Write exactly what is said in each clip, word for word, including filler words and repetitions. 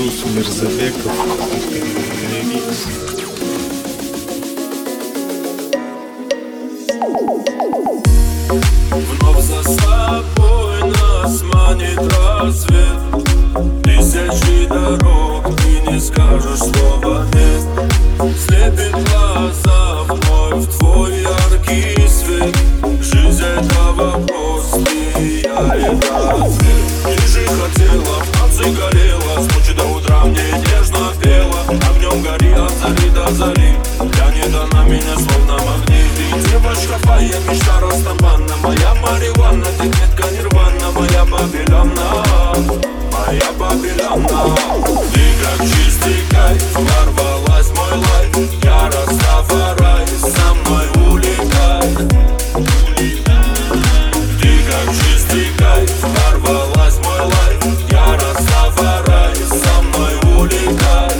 Андрюха Мирзабеков, ремикс. Вновь за собой нас манит рассвет. Тысячи дорог, ты не скажешь слова нет. Слепит глаза вновь твой яркий свет. Жизнь — это вопрос, ты я — это ответ. Ты же хотела, в танце горела, с ночи до утра мне нежно пела. Огнем гори от зари до зари, тянет она меня словно магнит. Ты девочка, моя мечта растаманна, моя Мариванна, ты клетка нирвана, моя Бабилянна, моя Бабилянна. Ты как чистый кайф, ворвалась в мой лайф. Я растафарай, со мной улетай. Ты как чистый кайф, ворвалась в мой лайф. Я растафарай, со мной улетай.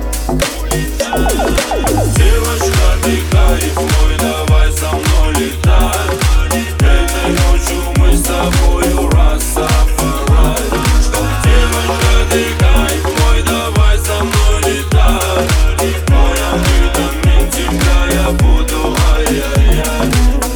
Девочка, ты кайф мой, давай со мной летай. Этой ночью мы с тобою растафарай. Девочка, ты кайф мой, давай со мной летай. В моем витамин тебя я буду, ай-яй-яй.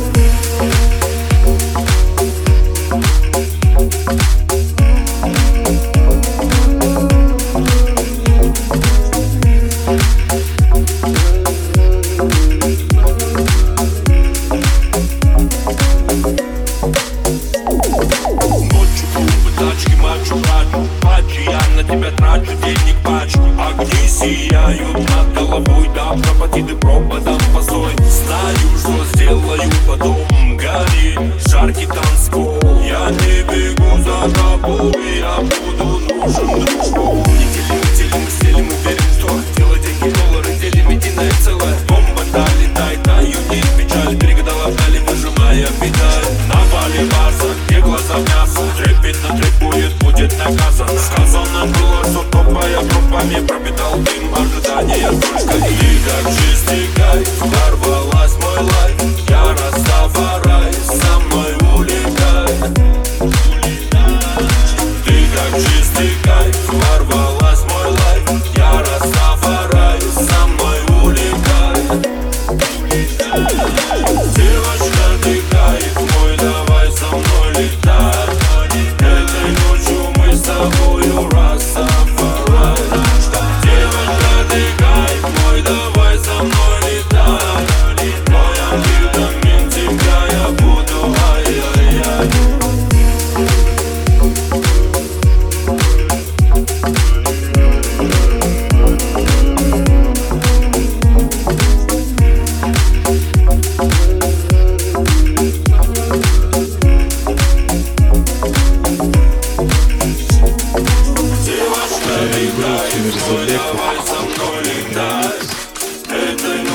Ночью клубы, тачки, мачу, брачу. Пачи, я на тебя трачу денег пачку. Огни сияют над головой, да пропади ты пропадом постой. Знаю, что сделаю потом, гори жаркий танцпол. Я не бегу за тобой, я буду нужен другу. Не делим, делим, стелим, уверен, что делать деньги, доллары, делим единое целое. Бомба долетай, даю не печаль, перегадала вдали, выжимая педаль. На Бали база, где глаза мясо, трепет на требует, будет наказан. Сказано было, что топая группами пропитал дым ожидания только. И как чистый кайф, ворвалась в мой лайф. Я растафарай, со мной улетай. Ты как чистый кайф, ворвалась в мой лайф. Я растафарай, со мной улетай. Девочка, ты кайф мой, давай со мной летай. Этой ночью мы с тобою растафарай. Девочка, ты кайф мой, давай со мной летай. В моем витамин тебя я буду, ай-яй-яй. Девочка, ты кайф мой, давай со мной летай. Этой